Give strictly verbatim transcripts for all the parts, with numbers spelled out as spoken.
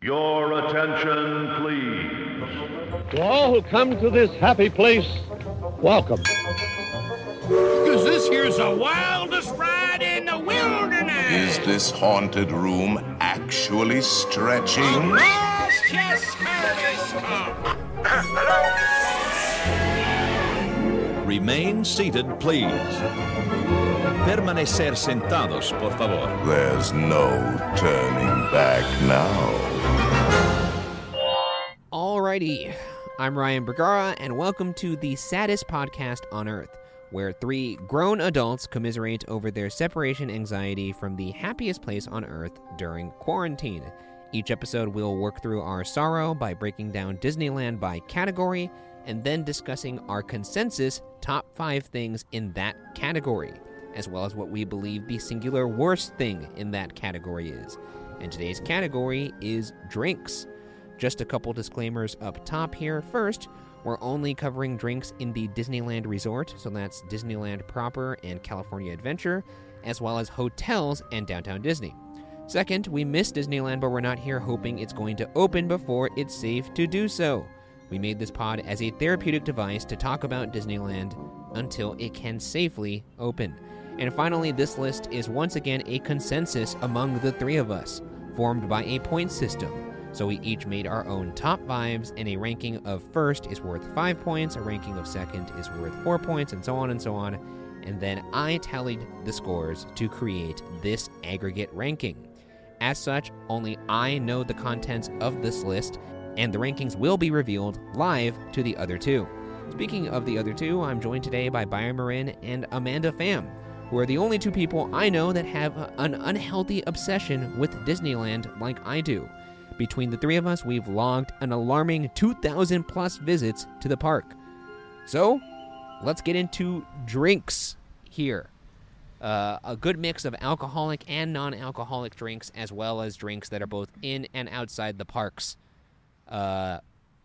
Your attention, please. To all who come to this happy place, welcome. Because this here's the wildest ride in the wilderness. Is this haunted room actually stretching? Let's just heard this talk. Remain seated, please. Permanecer sentados, por favor. There's no turning back now. Alrighty, I'm Ryan Bergara, and welcome to the saddest podcast on Earth, where three grown adults commiserate over their separation anxiety from the happiest place on Earth during quarantine. Each episode will work through our sorrow by breaking down Disneyland by category, and then discussing our consensus top five things in that category, as well as what we believe the singular worst thing in that category is. And today's category is drinks. Just a couple disclaimers up top here. First, we're only covering drinks in the Disneyland Resort, so that's Disneyland proper and California Adventure, as well as hotels and Downtown Disney. Second, we miss Disneyland, but we're not here hoping it's going to open before it's safe to do so. We made this pod as a therapeutic device to talk about Disneyland until it can safely open. And finally, this list is once again a consensus among the three of us, formed by a point system. So we each made our own top fives, and a ranking of first is worth five points, a ranking of second is worth four points, and so on and so on. And then I tallied the scores to create this aggregate ranking. As such, only I know the contents of this list, and the rankings will be revealed live to the other two. Speaking of the other two, I'm joined today by Byron Marin and Amanda Pham, who are the only two people I know that have an unhealthy obsession with Disneyland like I do. Between the three of us, we've logged an alarming two thousand plus visits to the park. So, let's get into drinks here. Uh, a good mix of alcoholic and non-alcoholic drinks, as well as drinks that are both in and outside the parks. Uh,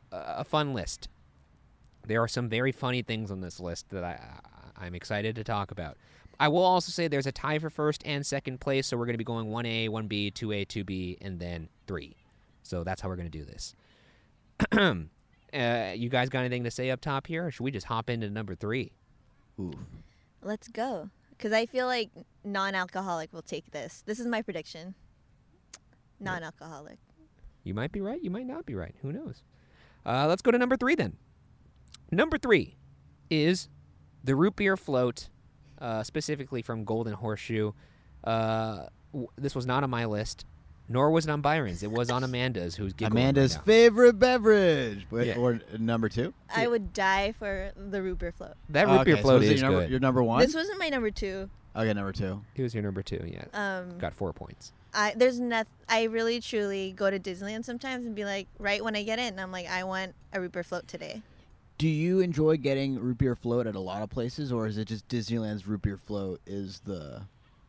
a fun list. There are some very funny things on this list that I, I'm excited to talk about. I will also say there's a tie for first and second place, so we're going to be going one A, one B, two A, two B, and then three. So that's how we're going to do this. uh, you guys got anything to say up top here, or should we just hop into number three? Ooh. Let's go. Because I feel like non-alcoholic will take this. This is my prediction. Non-alcoholic. You might be right. You might not be right. Who knows? Uh, let's go to number three then. Number three is the root beer float, uh, specifically from Golden Horseshoe. Uh, w- this was not on my list, nor was it on Byron's. It was on Amanda's, who's giggling Amanda's right now. favorite beverage. Wait, Yeah. Or number two? I would die for the root beer float. That root beer Okay, so float is it is your number, good. your number one? This wasn't my number two. Okay, number two. It was your number two, yeah. Um, Got four points. I there's noth- I really truly go to Disneyland sometimes and be like, right when I get in, I'm like, I want a root beer float today. Do you enjoy getting root beer float at a lot of places, or is it just Disneyland's root beer float is the...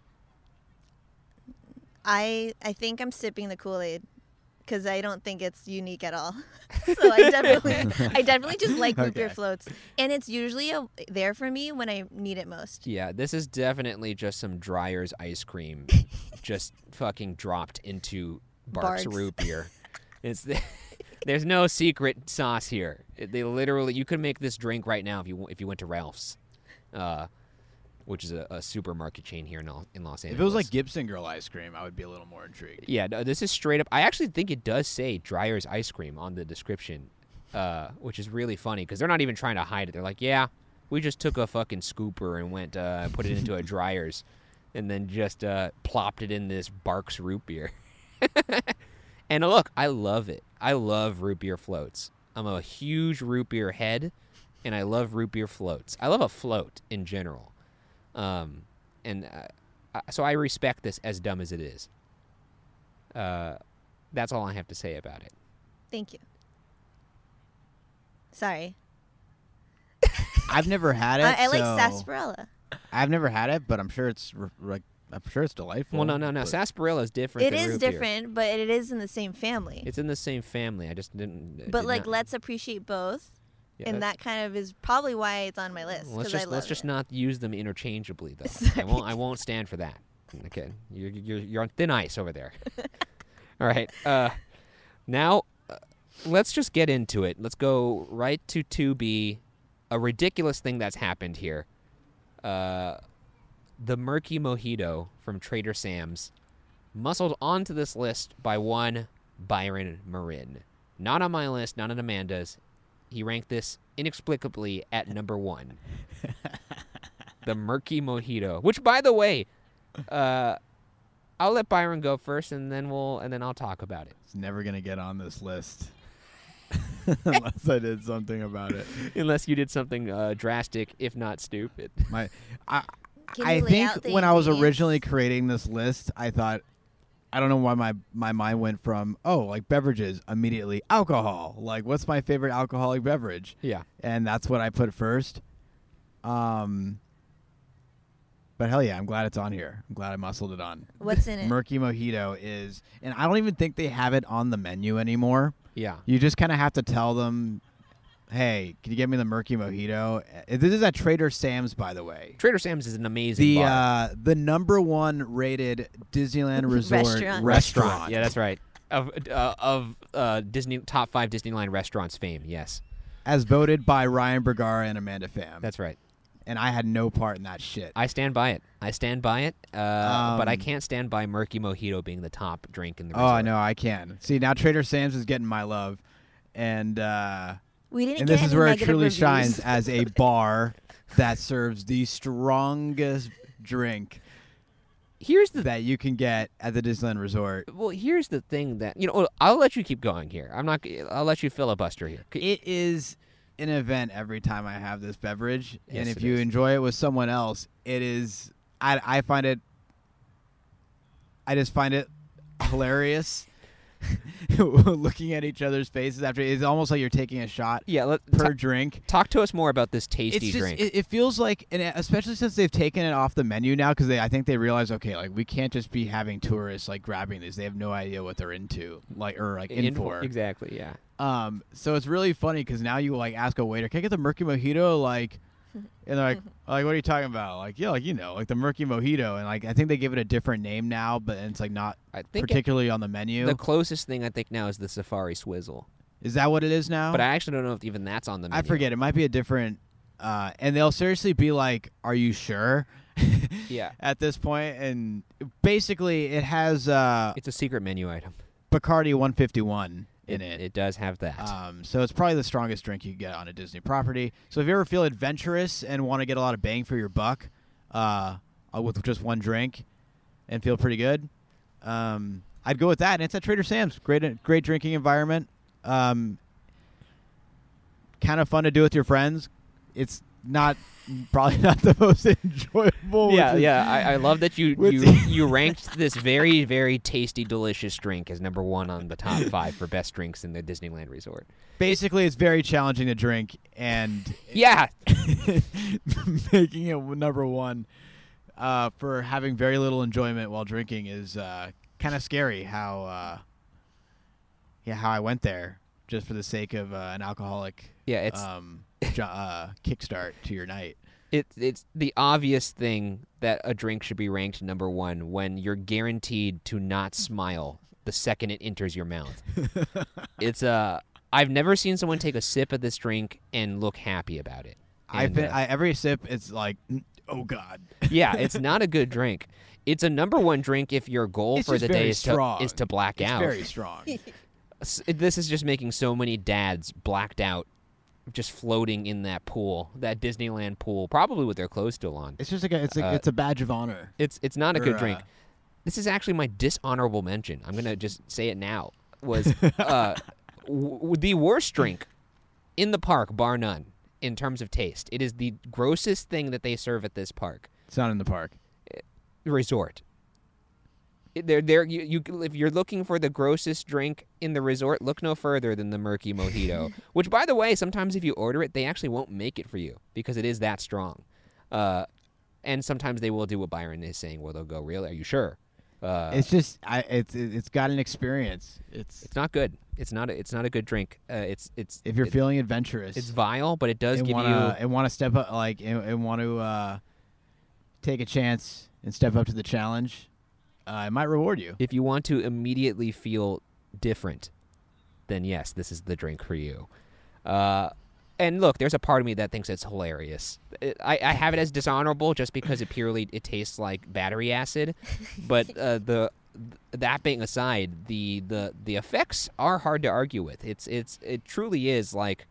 I I think I'm sipping the Kool-Aid because I don't think it's unique at all. So I definitely I definitely just like root beer Okay. floats, and it's usually a, there for me when I need it most. Yeah, this is definitely just some Dreyer's ice cream just fucking dropped into Barks Barks. root beer. It's the, there's no secret sauce here. It- They literally, you could make this drink right now if you if you went to Ralph's, uh, which is a, a supermarket chain here in, Al- in Los Angeles. If it was like Gibson Girl ice cream, I would be a little more intrigued. Yeah, no, this is straight up. I actually think it does say Dreyer's ice cream on the description, uh, which is really funny because they're not even trying to hide it. They're like, yeah, we just took a fucking scooper and went uh, put it into a Dreyer's, and then just uh, plopped it in this Barks root beer. And look, I love it. I love root beer floats. I'm a huge root beer head, and I love root beer floats. I love a float in general. Um, and uh, I- so I respect this as dumb as it is. Uh, that's all I have to say about it. Thank you. Sorry. I've never had it. I, I like so- sarsaparilla. I've never had it, but I'm sure it's re- like I'm sure it's delightful. Well, no, no, no. but- Sarsaparilla is different. It than is root beer. different, but it is in the same family. It's in the same family. I just didn't. but did like, not- let's appreciate both, yeah, and that's- that kind of is probably why it's on my list. Well, let's 'cause I just love let's just it. not use them interchangeably, though. I Sorry. won't. I won't stand for that. Okay, you're you're you're on thin ice over there. All right. Uh, Now, uh, let's just get into it. Let's go right to two B, a ridiculous thing that's happened here. Uh, the Murky Mojito from Trader Sam's muscled onto this list by one Byron Marin. Not on my list, not on Amanda's. He ranked this inexplicably at number one. The Murky Mojito, which, by the way, uh, I'll let Byron go first, and then we'll and then I'll talk about it. It's never gonna get on this list unless I did something about it. Unless you did something uh, drastic, if not stupid. My, I, Can I you lay think out the when I was ingredients? originally creating this list, I thought, I don't know why my, my mind went from, oh, like beverages, immediately alcohol. Like, what's my favorite alcoholic beverage? Yeah. And that's what I put first. Um, but hell yeah, I'm glad it's on here. I'm glad I muscled it on. What's in it? Murky Mojito is, and I don't even think they have it on the menu anymore. Yeah. You just kind of have to tell them, hey, can you get me the Murky Mojito? Uh, This is at Trader Sam's, by the way. Trader Sam's is an amazing The bar. uh, the number one rated Disneyland Resort Restaurant. restaurant. Yeah, that's right. Of uh, of uh, Disney top five Disneyland restaurants fame. Yes, As voted by Ryan Bergara and Amanda Pham. that's right. And I had no part in that shit. I stand by it. I stand by it. Uh, but I Um, can't stand by Murky Mojito being the top drink in the Oh, resort. no, I can. See, now Trader Sam's is getting my love. And uh, We didn't and get this is any where it negative truly reviews. shines as a bar that serves the strongest drink Here's the that you can get at the Disneyland Resort. well. Here's the thing that you know. I'll let you keep going here. I'm not. I'll let you filibuster here. It is an event every time I have this beverage, Yes, and if it you is. enjoy it with someone else, it is. I I find it. I just find it hilarious. Looking at each other's faces after it's almost like you're taking a shot Yeah. Let, per ta- drink. talk to us more about this tasty It's just drink. it, it feels like, and especially since they've taken it off the menu now, because I think they realize, okay, like we can't just be having tourists like grabbing these. They have no idea what they're into, like or like in, for. Exactly. Yeah. Um, so it's really funny because now you like ask a waiter, "Can I get the Murky Mojito?" Like, and they're like, "Like, what are you talking about?" Like, yeah, like you know, like the Murky Mojito, and like I think they give it a different name now, but it's like not I think it- particularly on the menu. the closest thing I think now is the Safari Swizzle, Is that what it is now? but I actually don't know if even that's on the menu. I forget. It might be a different. Uh, and they'll seriously be like, "Are you sure?" Yeah. At this point, and basically, it has uh, It's a secret menu item. Bacardi one fifty-one in it. It does have that. Um, so it's probably the strongest drink you can get on a Disney property. So if you ever feel adventurous and want to get a lot of bang for your buck, uh, uh, with just one drink, and feel pretty good, um, I'd go with that. And it's at Trader Sam's. Great, great drinking environment. Um, kind of fun to do with your friends. It's not probably not the most enjoyable. yeah, which is- yeah. I, I love that you Which- you, you ranked this very, very tasty, delicious drink as number one on the top five for best drinks in the Disneyland Resort. Basically, it's very challenging to drink, and Yeah. making it number one uh, for having very little enjoyment while drinking is uh, kind of scary. How uh, yeah, how I went there just for the sake of uh, an alcoholic Yeah, it's um, jo- uh, kickstart to your night. it, it's the obvious thing that a drink should be ranked number one when you're guaranteed to not smile the second it enters your mouth. It's uh, I've never seen someone take a sip of this drink and look happy about it. I've And, been uh, I, every sip, it's like, mm, oh god. yeah, it's not a good drink. It's a number one drink if your goal It's for just the day very is strong. to, is to black It's out. very strong. S- This is just making so many dads blacked out, just floating in that pool, that Disneyland pool, probably with their clothes still on. It's just like a, it's like Uh, it's a badge of honor. It's it's not a Or, good drink. uh, This is actually my dishonorable mention. I'm gonna just say it now. Was uh, w- w- the worst drink in the park, bar none, in terms of taste. It is the grossest thing that they serve at this park It's not in the park. resort. It- They're there. You, you if you're looking for the grossest drink in the resort, look no further than the Murky Mojito. Which, by the way, sometimes if you order it, they actually won't make it for you because it is that strong. Uh, and sometimes they will do what Byron is saying, where they'll go, "Really? Are you sure?" Uh, It's just I it's it's got an experience. It's It's not good. It's not. A, it's not a good drink. Uh, it's it's. if you're it- feeling adventurous. it's vile, but it does and give wanna, you. and want to step up like and, and want to uh, take a chance and step up to the challenge, uh, it might reward you. If you want to immediately feel different, then yes, this is the drink for you. Uh, and look, there's a part of me that thinks it's hilarious. It, I, I have it as dishonorable just because it purely it tastes like battery acid. But uh, the that being aside, the, the the effects are hard to argue with. It's it's it truly is like.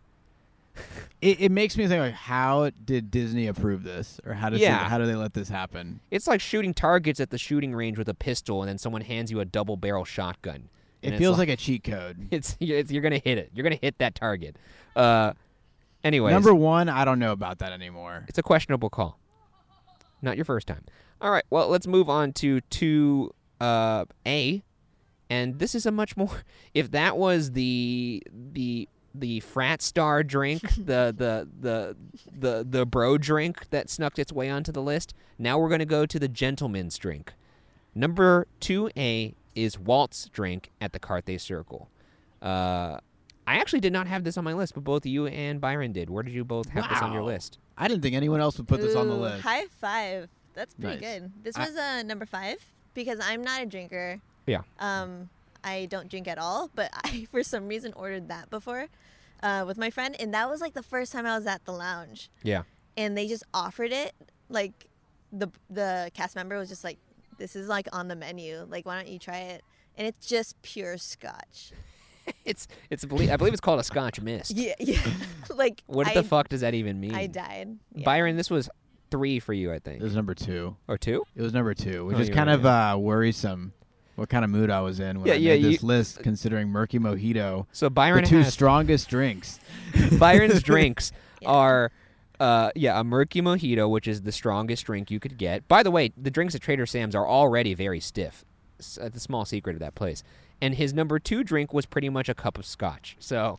It, it makes me think like, how did Disney approve this, or how does Yeah. it, how do they let this happen? It's like shooting targets at the shooting range with a pistol, and then someone hands you a double barrel shotgun. It And it's feels like, a cheat code. it's, it's you're gonna hit it. You're gonna hit that target. Uh, anyways, Number one, I don't know about that anymore. it's a questionable call. Not your first time. All right. Well, let's move on to two uh, A, and this is a much more. If that was the the the frat star drink, the, the the the the bro drink that snuck its way onto the list, now we're gonna go to the gentleman's drink. Number two A is Walt's drink at the Carthay Circle. Uh, I actually did not have this on my list, but both you and Byron did. Where did you both have this on your Wow. list? I didn't think anyone else would put this on the Ooh, list. High five. That's pretty Nice. good. This I- was uh, number five because I'm not a drinker. Yeah. Um, I don't drink at all, but I for some reason ordered that before uh, with my friend, and that was like the first time I was at the lounge, Yeah. and they just offered it. Like the the cast member was just like, "This is like on the menu. Like, why don't you try it?" And it's just pure Scotch. It's it's I believe I believe it's called a Scotch Mist. Yeah, yeah. Like What I, the fuck does that even mean? I died. Yeah. Byron, this was three for you, I think, It was number two. or two. It was number two, which Oh, is you're kind right, of uh, worrisome. What kind of mood I was in when Yeah, I yeah, made this you- list, considering Murky Mojito, So Byron the two has strongest drinks. Byron's drinks Yeah. are, uh, yeah, a murky mojito, which is the strongest drink you could get. By the way, the drinks at Trader Sam's are already very stiff. It's uh, the small secret of that place. And his number two drink was pretty much a cup of scotch. So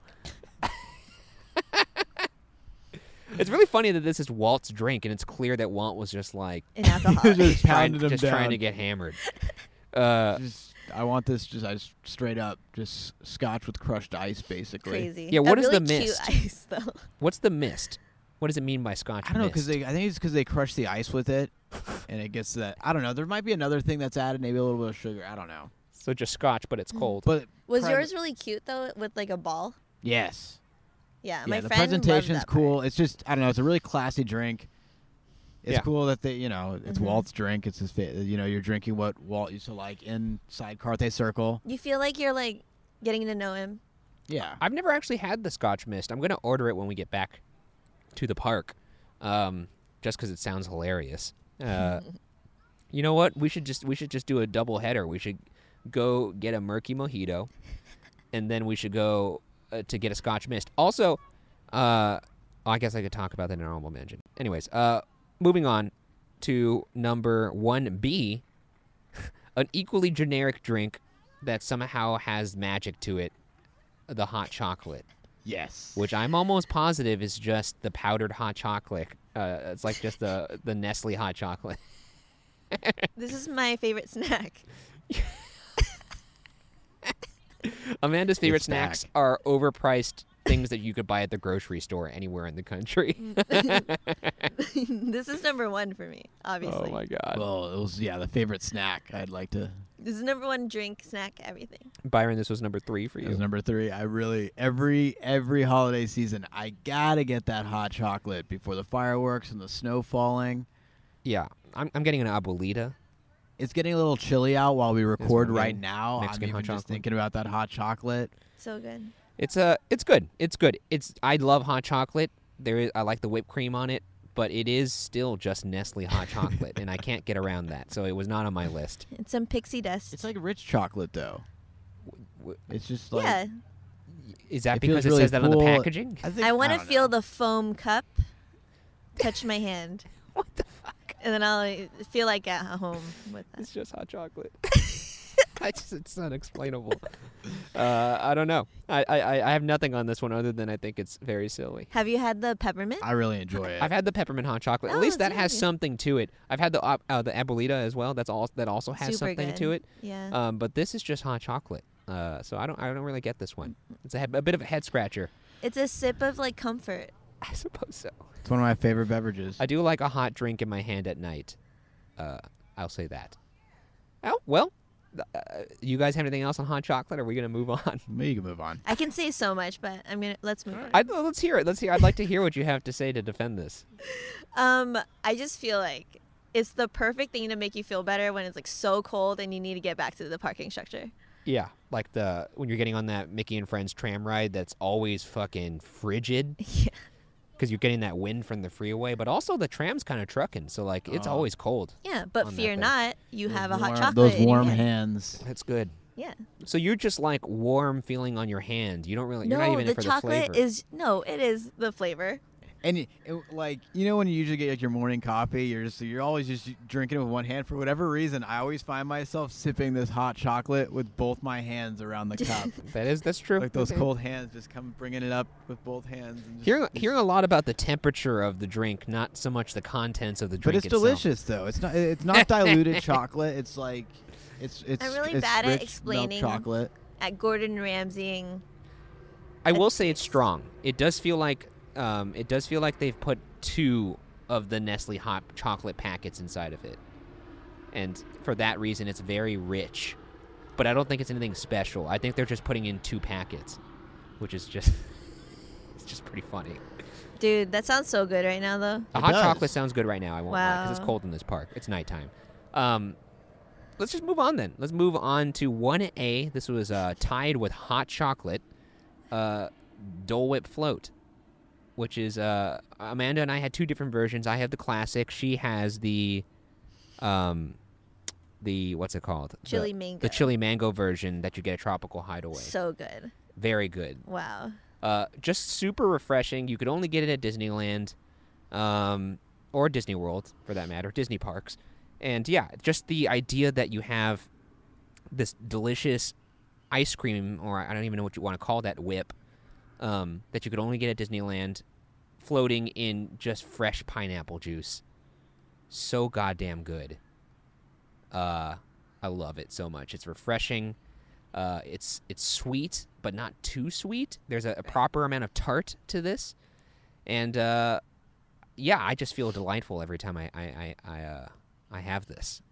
it's really funny that this is Walt's drink, and it's clear that Walt was just like An alcoholic. Just trying, pounded him just down. trying to get hammered. Uh, Just, I want this just I just straight up, just scotch with crushed ice, basically. Crazy. Yeah, what a is really the cute mist? ice though. what's the mist? What does it mean by scotch I don't know because mist? they. I think it's because they crush the ice with it, and it gets that. I don't know. There might be another thing that's added, maybe a little bit of sugar. I don't know. So just scotch, but it's cold. But Was Private- yours really cute though, with like a ball? yes, Yeah, yeah. my the friend loved presentation's that cool. part. It's just I don't know. It's a really classy drink. It's Yeah. cool that they, you know, it's Mhm. Walt's drink. It's his, fa- you know, you're drinking what Walt used to like inside Carthay Circle. You feel like you're like getting to know him. Yeah. I've never actually had the Scotch Mist. I'm going to order it when we get back to the park, um, just because it sounds hilarious. Uh, you know what? We should just we should just do a double header. We should go get a murky mojito, and then we should go uh, to get a Scotch Mist. Also, uh, I guess I could talk about that in an honorable mention. Anyways, uh, moving on to number one B, an equally generic drink that somehow has magic to it, the hot chocolate, Yes. which I'm almost positive is just the powdered hot chocolate. Uh, it's like just the the Nestle hot chocolate. This is my favorite snack. Amanda's favorite It's back. snacks are overpriced things that you could buy at the grocery store anywhere in the country. This is number one for me, obviously. Oh my god. Well, it was yeah the favorite snack. I'd like to. This is number one drink, snack, everything. Byron, this was number three for It you. was number three. I really every every holiday season I gotta get that hot chocolate before the fireworks and the snow falling. Yeah, I'm, I'm getting an abuelita. It's getting a little chilly out while we record one right getting now. Mexican I'm hot even just chocolate? thinking about that hot chocolate. So good. It's uh, it's good. It's good. It's I love hot chocolate. There is I like the whipped cream on it, but it is still just Nestle hot chocolate, and I can't get around that. So it was not on my list. And some pixie dust. It's like rich chocolate though. W- It's just like yeah. Is that It because feels it really says that on the full. packaging? I, think, I want to don't feel know. the foam cup touch my hand. What the fuck? And then I'll feel like at home with that. It's just hot chocolate. I just, it's unexplainable. uh, I don't know. I, I, I have nothing on this one other than I think it's very silly. Have you had the peppermint? I really enjoy it. I've had the peppermint hot chocolate. At Oh, least that it's has really good. something to it. I've had the op- uh, the abuelita as well. That's all. That also has Super something good. to it. Yeah. Um, but this is just hot chocolate. Uh, so I don't I don't really get this one. It's a, he- a bit of a head scratcher. It's a sip of like comfort. I suppose so. It's one of my favorite beverages. I do like a hot drink in my hand at night. Uh, I'll say that. Oh well, Uh, you guys have anything else on hot chocolate? Or are we gonna move on? Maybe you can move on. I can say so much, but I'm gonna let's move on. I, let's hear it. Let's hear. I'd like to hear what you have to say to defend this. Um, I just feel like it's the perfect thing to make you feel better when it's like so cold and you need to get back to the parking structure. Yeah, like the when you're getting on that Mickey and Friends tram ride that's always fucking frigid. Yeah. Because you're getting that wind from the freeway, but also the tram's kind of trucking, so like it's Oh. always cold. Yeah, but On that fear thing. not, you have a hot Warm- chocolate. Those in your warm hand. hands. That's good. Yeah. So you're just like warm feeling on your hand. You don't really. You're no, not even the in for chocolate the flavor. is no, it is the flavor. And it, it, like you know when you usually get like your morning coffee, you're just you're always just drinking it with one hand. For whatever reason, I always find myself sipping this hot chocolate with both my hands around the cup. That is that's true. Like those cold hands, just come bringing it up with both hands. And just, Hearing just- hearing a lot about the temperature of the drink, not so much the contents of the but drink. it's itself. delicious though. It's not it's not diluted chocolate. It's like it's it's. I'm really it's bad at rich milk explaining. chocolate. At Gordon Ramsaying. I will say it's strong. It does feel like um, it does feel like they've put two of the Nestle hot chocolate packets inside of it, and for that reason, it's very rich. But I don't think it's anything special. I think they're just putting in two packets, which is just it's just pretty funny. Dude, that sounds so good right now, though. The It hot does. chocolate sounds good right now. I won't lie, because Wow. it's cold in this park. It's nighttime. Um, let's just move on then. Let's move on to one A. This was uh, tied with hot chocolate, uh, Dole Whip Float, which is uh, Amanda and I had two different versions. I have the classic. She has the, um, the what's it called? Chili the, mango. The chili mango version that you get at Tropical Hideaway. So good. Very good. Wow. Uh, just super refreshing. You could only get it at Disneyland, um, or Disney World, for that matter, Disney parks. And yeah, just the idea that you have this delicious ice cream, or I don't even know what you want to call that whip, um, that you could only get at Disneyland, floating in just fresh pineapple juice. So goddamn good. Uh, I love it so much. It's refreshing. Uh, it's it's sweet, but not too sweet. There's a, a proper amount of tart to this, and uh, yeah, I just feel delightful every time I I I I, uh, I have this.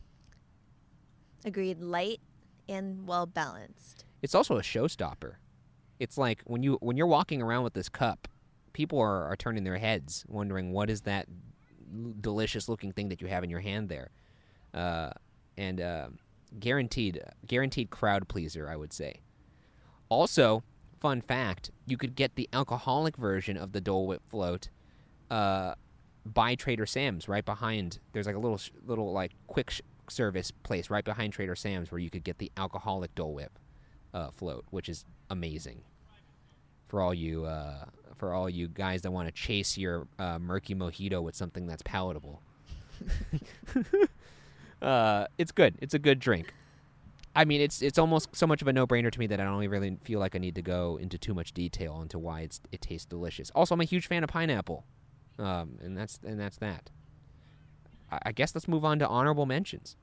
Agreed. Light and well balanced. It's also a showstopper. It's like when you when you're walking around with this cup, people are, are turning their heads, wondering what is that l- delicious looking thing that you have in your hand there, uh, and. Uh, Guaranteed, guaranteed crowd pleaser, I would say. Also, fun fact: you could get the alcoholic version of the Dole Whip Float uh, by Trader Sam's, right behind. There's like a little, sh- little like quick sh- service place right behind Trader Sam's where you could get the alcoholic Dole Whip uh, float, which is amazing for all you, uh, for all you guys that want to chase your uh, murky mojito with something that's palatable. Uh, it's good. It's a good drink. I mean, it's it's almost so much of a no-brainer to me that I don't really feel like I need to go into too much detail into why it's it tastes delicious. Also, I'm a huge fan of pineapple, um, and that's and that's that. I, I guess let's move on to honorable mentions.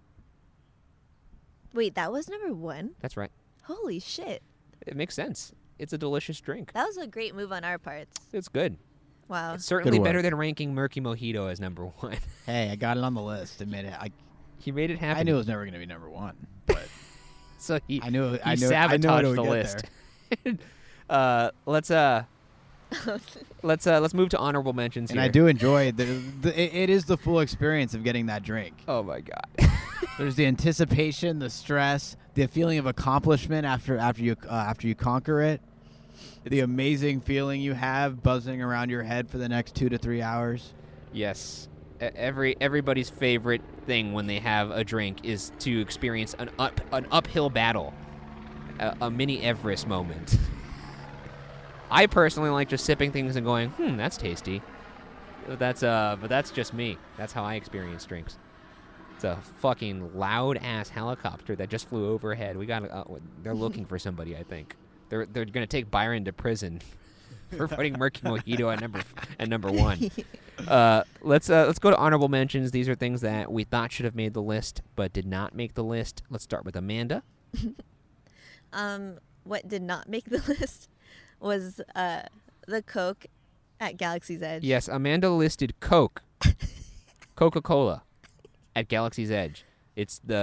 Wait, that was number one? That's right. Holy shit. It makes sense. It's a delicious drink. That was a great move on our parts. It's good. Wow. It's certainly work. better than ranking Murky Mojito as number one. Hey, I got it on the list. Admit it. I He made it happen. I knew it was never going to be number one, but So he I knew he I knew sabotaged I knew it the would get list. uh, let's uh, let's uh, let's move to honorable mentions And here. I do enjoy the, the it, it is the full experience of getting that drink. Oh my god. There's the anticipation, the stress, the feeling of accomplishment after after you uh, after you conquer it. The amazing feeling you have buzzing around your head for the next two to three hours. Yes. E- Every everybody's favorite thing when they have a drink is to experience an up an uphill battle, a, a mini Everest moment. I personally like just sipping things and going, "Hmm, that's tasty." But that's uh, but that's just me. That's how I experience drinks. It's a fucking loud ass helicopter that just flew overhead. We got. Uh, they're looking for somebody. I think they're they're gonna take Byron to prison for putting Murky Mojito at number at number one. Uh, let's uh, let's go to honorable mentions. These are things that we thought should have made the list but did not make the list. Let's start with Amanda. Um, what did not make the list was uh the Coke at Galaxy's Edge. Yes, Amanda listed Coke, Coca-Cola, at Galaxy's Edge. It's the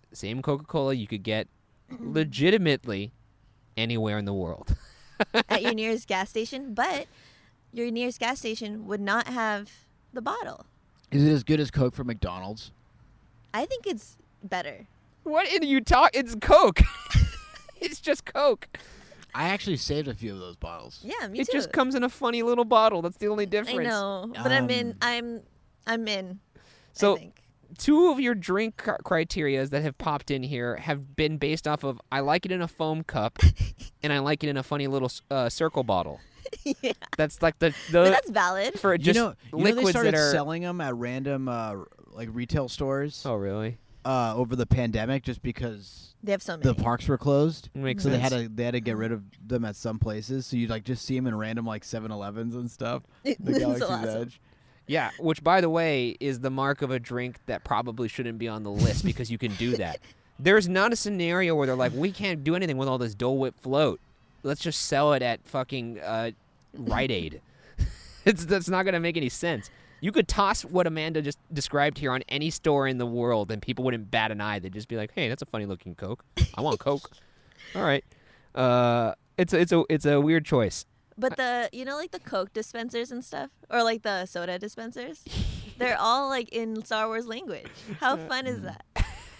same Coca-Cola you could get legitimately anywhere in the world. At your nearest gas station, but your nearest gas station would not have the bottle. Is it as good as Coke from McDonald's? I think it's better. What are you talk? It's Coke. It's just Coke. I actually saved a few of those bottles. Yeah, me It too. just comes in a funny little bottle. That's the only difference. I know, but I'm in. Um, I'm. I'm in. So- I think. Two of your drink cr- criterias that have popped in here have been based off of I like it in a foam cup and I like it in a funny little uh, circle bottle. Yeah, That's like the but the that's valid. for You just know, you know liquids they started that are. selling them at random uh, like retail stores Oh really? uh, over the pandemic, just because They have so many. the parks were closed. Makes so sense. they had to they had to get rid of them at some places. So you like just see them in random like seven elevens and stuff. The That's so Galaxy's awesome. Edge. Yeah, which by the way is the mark of a drink that probably shouldn't be on the list because you can do that. There's not a scenario where they're like, we can't do anything with all this Dole Whip float. Let's just sell it at fucking uh, Rite Aid. it's that's not gonna make any sense. You could toss what Amanda just described here on any store in the world, and people wouldn't bat an eye. They'd just be like, "Hey, that's a funny looking Coke. I want Coke." All right, uh, it's a, it's a it's a weird choice. But the you know like the Coke dispensers and stuff, or like the soda dispensers, they're all like in Star Wars language. How fun is that?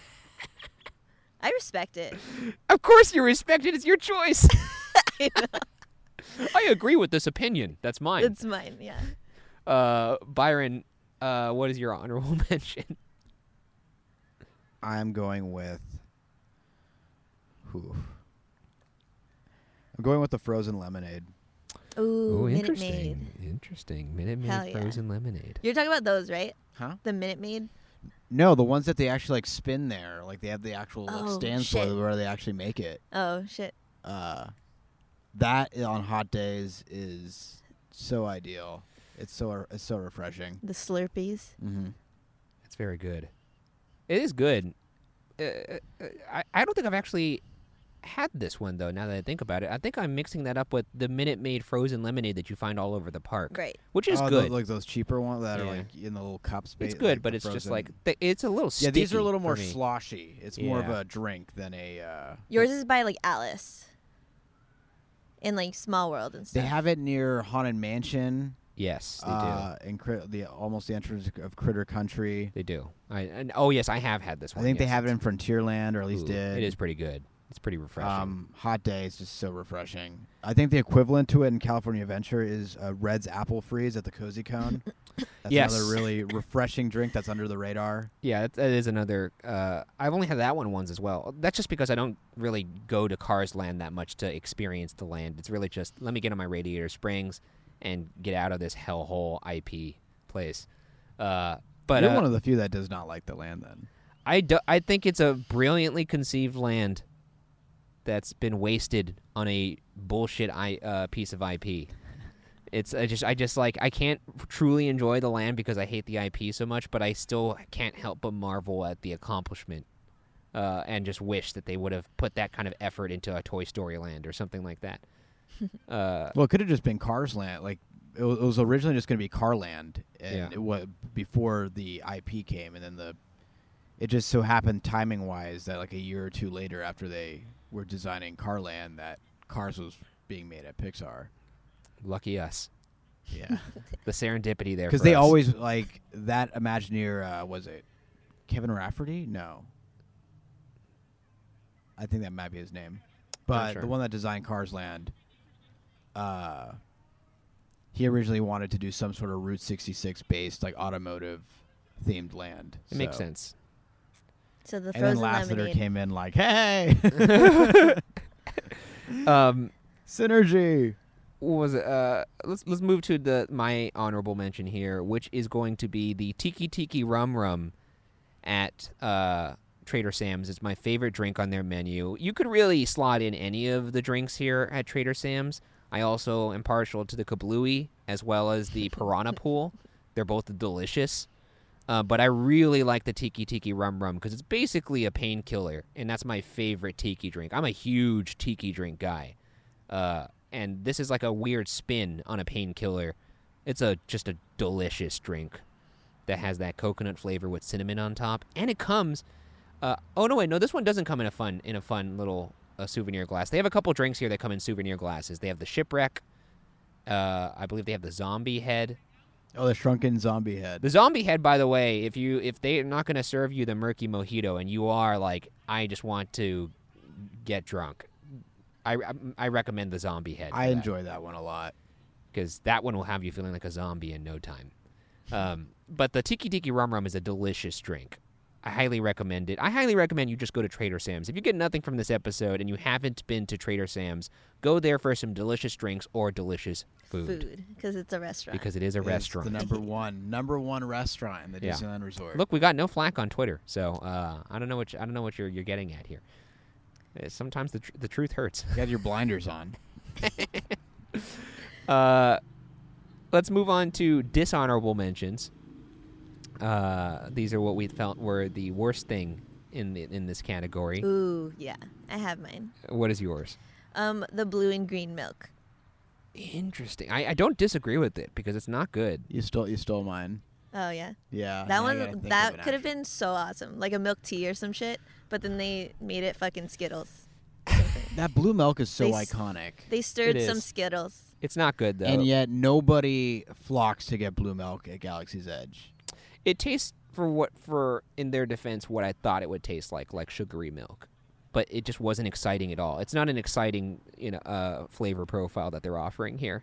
I respect it. Of course, you respect it. It's your choice. I know. I agree with this opinion. That's mine. It's mine. Yeah. Uh, Byron, uh, what is your honorable mention? I'm going with. Whew. I'm going with the frozen lemonade. Ooh, Minute interesting. Maid. Interesting. Minute Hell Maid yeah. frozen lemonade. You're talking about those, right? Huh? The Minute Maid. No, the ones that they actually like spin there, like they have the actual like, Oh, stands shit. for where they actually make it. Oh shit. Uh, that on hot days is so ideal. It's so it's so refreshing. The Slurpees. Mm-hmm. It's very good. It is good. Uh, uh, I, I don't think I've actually had this one, though, now that I think about it. I think I'm mixing that up with the Minute Maid frozen lemonade that you find all over the park. Right. Which is oh, good. Those, like those cheaper ones that Yeah. are like in the little cups. It's ba- good, like but the it's just frozen- like, th- it's a little Yeah, these are a sticky little more for me. sloshy. It's more of Yeah. a drink than a. Uh, Yours is by like Alice. In like Small World and They stuff. have it near Haunted Mansion. Yes, they uh, in Crit- the almost the entrance of Critter Country. do. They do. I, and, oh, yes, I have had this I one. think they yes. have it in Frontierland, or at least Ooh, did. It is pretty good. It's pretty refreshing. Um, hot day is just so refreshing. I think the equivalent to it in California Adventure is uh, Red's Apple Freeze at the Cozy Cone. That's Yes. another really refreshing drink that's under the radar. Yeah, that, that is another. Uh, I've only had that one once as well. That's just because I don't really go to Cars Land that much to experience the land. It's really just let me get on my Radiator Springs and get out of this hellhole I P place. Uh, but You're uh, one of the few that does not like the land then. I, do, I think it's a brilliantly conceived land that's been wasted on a bullshit I, uh, piece of I P. It's I just I just like I can't truly enjoy the land because I hate the I P so much, but I still can't help but marvel at the accomplishment, uh, and just wish that they would have put that kind of effort into a Toy Story Land or something like that. uh, Well, it could have just been Cars Land. Like it was, it was originally just going to be Car Land, and Yeah. it was before the I P came, and then the it just so happened timing wise that like a year or two later after they were designing Car Land, that Cars was being made at Pixar. lucky us, Yeah, the serendipity there. because for they us. always like that Imagineer. Uh, was it Kevin Rafferty? No, I think that might be his name. But sure. the one that designed Cars Land, uh, he originally wanted to do some sort of Route sixty-six based, like automotive themed land. It makes So- sense. So the And then frozen Lasseter lemonade. came in like, "Hey, Um, synergy." what was it? Uh, let's let's move to the my honorable mention here, which is going to be the Tiki Tiki Rum Rum at uh, Trader Sam's. It's my favorite drink on their menu. You could really slot in any of the drinks here at Trader Sam's. I also am partial to the Kablooey as well as the Piranha Pool. They're both delicious. Uh, but I really like the Tiki Tiki Rum Rum because it's basically a painkiller, and that's my favorite tiki drink. I'm a huge tiki drink guy. Uh, and this is like a weird spin on a painkiller. It's a just a delicious drink that has that coconut flavor with cinnamon on top, and it comes Uh, oh no, wait, no, this one doesn't come in a fun in a fun little uh, souvenir glass. They have a couple drinks here that come in souvenir glasses. They have the Shipwreck. Uh, I believe they have the Zombie Head. Oh, the shrunken zombie head. The Zombie Head, by the way, if you if they're not going to serve you the murky mojito and you are like, I just want to get drunk, I, I, I recommend the Zombie Head. I enjoy that one a lot. Because that one will have you feeling like a zombie in no time. Um, but the Tiki Tiki Rum Rum is a delicious drink. I highly recommend it. I highly recommend you just go to Trader Sam's. If you get nothing from this episode and you haven't been to Trader Sam's, go there for some delicious drinks or delicious food. Food, because it's a restaurant. Because it is a It's restaurant. the number one, number one restaurant in the Yeah. Disneyland Resort. Look, we got no flack on Twitter, so uh, I don't know what you, I don't know what you're you're getting at here. Uh, Sometimes the tr- the truth hurts. you got your blinders on. Uh, let's move on to dishonorable mentions. Uh, these are what we felt were the worst thing in the, in this category. Ooh, yeah. I have mine. What is yours? Um, the blue and green milk. Interesting. I, I don't disagree with it because it's not good. You stole, you stole mine. Oh yeah. Yeah. That now I one, gotta think of that an could have actual- been so awesome, like a milk tea or some shit. But then they made it fucking Skittles. That blue milk is so They s- iconic. They stirred It some is. Skittles. It's not good though. And yet nobody flocks to get blue milk at Galaxy's Edge. It tastes for what for in their defense what I thought it would taste like, like sugary milk. But it just wasn't exciting at all. It's not an exciting, you know, uh, flavor profile that they're offering here.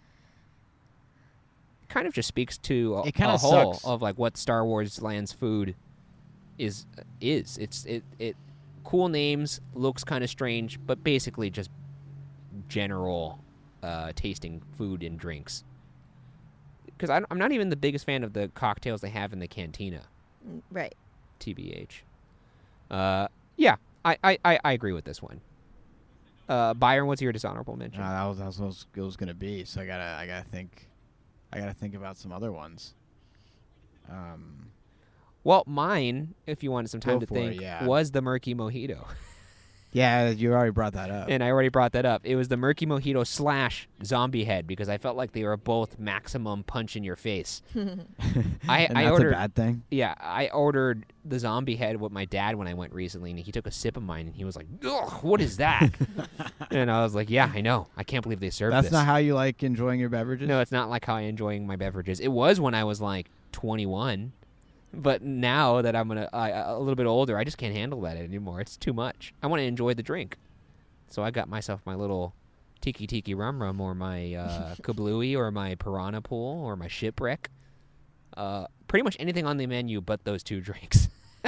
Kind of just speaks to a, It kinda a whole sucks. of like what Star Wars Land's food is is. It's it it cool names, looks kind of strange, but basically just general uh, tasting food and drinks. Because I'm not even the biggest fan of the cocktails they have in the cantina. Mm, Right. T B H. Uh, yeah, I, I, I, I agree with this one. Uh, Byron, what's your dishonorable mention? Uh, that was that was what it was gonna be. So I gotta I gotta think, I gotta think about some other ones. Um, Well, mine, if you wanted some time Go to for it, think, yeah. was the Murky Mojito. yeah, you already brought that up. And I already brought that up. It was the Murky Mojito slash Zombie Head because I felt like they were both maximum punch in your face. I, and I that's ordered, a bad thing. Yeah, I ordered the Zombie Head with my dad when I went recently, and he took a sip of mine, and he was like, "Ugh, what is that?" And I was like, "Yeah, I know. I can't believe they served That's this." not how you like enjoying your beverages. No, it's not like how I enjoying my beverages. It was when I was like twenty-one, but now that I'm gonna I, a little bit older, I just can't handle that anymore. It's too much. I want to enjoy the drink, so I got myself my little Tiki Tiki Rum Rum or my uh, Kablooey or my Piranha Pool or my Shipwreck. Uh, pretty much anything on the menu but those two drinks.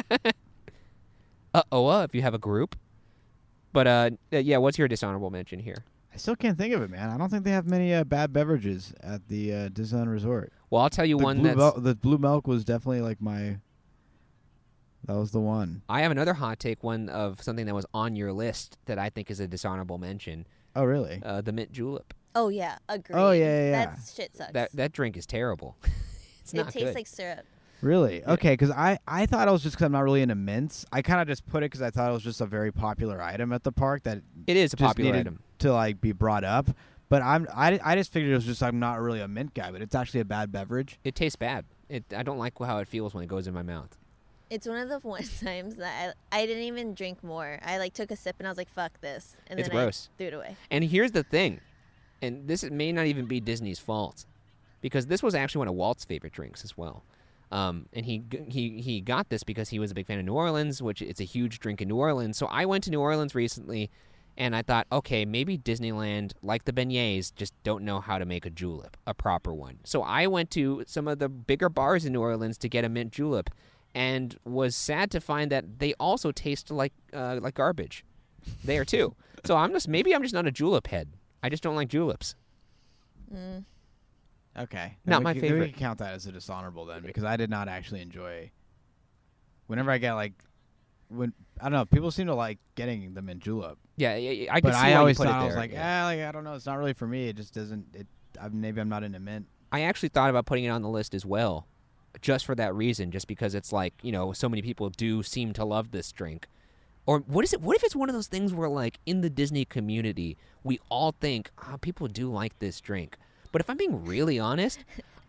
uh oh, uh, if you have a group. But uh, yeah, what's your dishonorable mention here? I still can't think of it, man. I don't think they have many uh, bad beverages at the uh, Disneyland Resort. Well, I'll tell you the one blue that's. mel- the blue milk was definitely like my. That was the one. I have another hot take, one of something that was on your list that I think is a dishonorable mention. Oh really? Uh, the mint julep. Oh yeah, agreed. Oh, yeah, yeah, yeah. That shit sucks. That that drink is terrible. it's it not tastes good. like syrup. Really? Okay, because I, I thought it was just because I'm not really into mints. I kind of just put it because I thought it was just a very popular item at the park that It is a just popular needed item. to like be brought up. But I'm I, I just figured it was just I'm not really a mint guy, but it's actually a bad beverage. It tastes bad. It I don't like how it feels when it goes in my mouth. It's one of the one times that I, I didn't even drink more. I like took a sip and I was like, "Fuck this," and It's then gross. I threw it away. And here's the thing, and this may not even be Disney's fault, because this was actually one of Walt's favorite drinks as well. Um, and he g- he he got this because he was a big fan of New Orleans, which it's a huge drink in New Orleans. So I went to New Orleans recently, and I thought, okay, maybe Disneyland, like the beignets, just don't know how to make a julep, a proper one. So I went to some of the bigger bars in New Orleans to get a mint julep, and was sad to find that they also taste like uh, like garbage there too. So I'm just maybe I'm just not a julep head. I just don't like juleps. Mm. Okay. Not Then my we can, then favorite. We can count that as a dishonorable then, because I did not actually enjoy. Whenever I get like, when I don't know, people seem to like getting the mint julep, Yeah, yeah, yeah, I could but see I why always you put thought it I there. was like, yeah. ah, like I don't know, it's not really for me. It just doesn't. It I, maybe I'm not into mint. I actually thought about putting it on the list as well, just for that reason, just because it's like, you know, so many people do seem to love this drink. Or what is it? What if it's one of those things where, like, in the Disney community, we all think, oh, people do like this drink. But if I'm being really honest,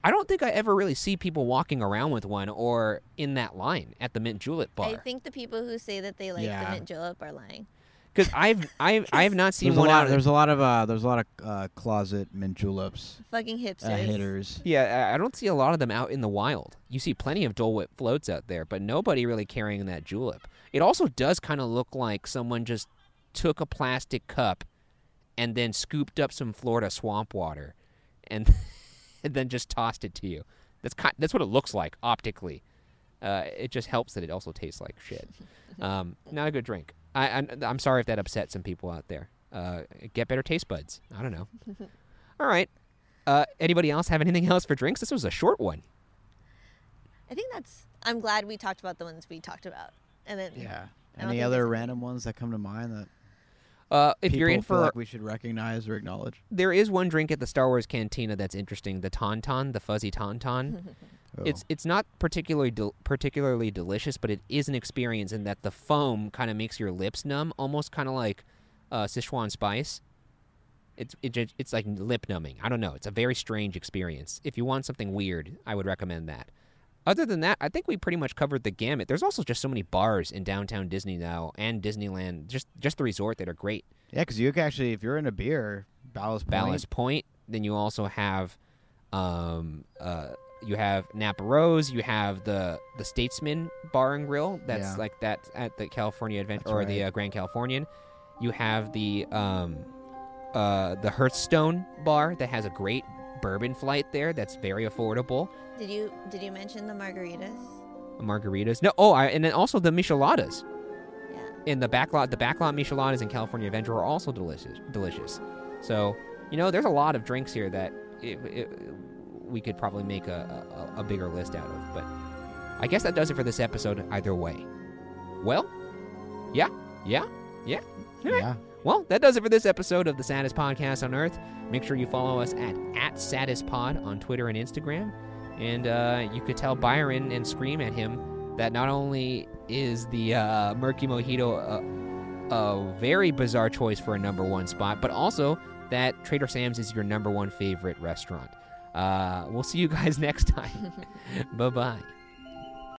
I don't think I ever really see people walking around with one or in that line at the mint julep bar. I think the people who say that they like Yeah. the mint julep are lying. Because I've I've I have not seen There's a one lot. out. There's a lot of uh, there's a lot of uh, closet mint juleps Fucking hipsters. uh, hitters. Yeah, I I don't see a lot of them out in the wild. You see plenty of Dole Whip floats out there, but nobody really carrying that julep. It also does kind of look like someone just took a plastic cup and then scooped up some Florida swamp water and, and then just tossed it to you. That's kind, that's what it looks like optically. Uh, it just helps that it also tastes like shit. Um, not a good drink. I, I'm, I'm sorry if that upset some people out there. Uh, get better taste buds. I don't know. All right. Uh, anybody else have anything else for drinks? This was a short one. I think that's. I'm glad we talked about the ones we talked about, and then Yeah. I don't Any think other there's any- random ones that come to mind that Uh, if people you're in feel for, like we should recognize or acknowledge? there is one drink at the Star Wars Cantina that's interesting. The Tauntaun, the fuzzy Tauntaun. Oh. It's it's not particularly del- particularly delicious, but it is an experience in that the foam kind of makes your lips numb, almost kind of like uh, Sichuan spice. It's it, ju- it's like lip numbing. I don't know. It's a very strange experience. If you want something weird, I would recommend that. Other than that, I think we pretty much covered the gamut. There's also just so many bars in downtown Disney now and Disneyland, just just the resort that are great. Yeah, because you can actually, if you're in a beer, Ballast Point. Ballast Point. Then you also have, um, uh, you have Napa Rose. You have the the Statesman Bar and Grill. That's Yeah. like that at the California Adventure That's or the right. uh, Grand Californian. You have the um, uh, the Hearthstone Bar that has a great bourbon flight there. That's very affordable. Did you did you mention the margaritas? Margaritas. No. Oh, I, and then also the micheladas. Yeah. In the backlot, the backlot micheladas in California Adventure are also delicious. Delicious. So you know, there's a lot of drinks here that it, it, we could probably make a, a, a bigger list out of. But I guess that does it for this episode. Either way. Well, yeah, yeah, yeah. All right. Yeah. Well, that does it for this episode of the Saddest Podcast on Earth. Make sure you follow us at, at SaddestPod on Twitter and Instagram. And uh, you could tell Byron and scream at him that not only is the uh, Murky Mojito a, a very bizarre choice for a number one spot, but also that Trader Sam's is your number one favorite restaurant. Uh, we'll see you guys next time. Bye-bye.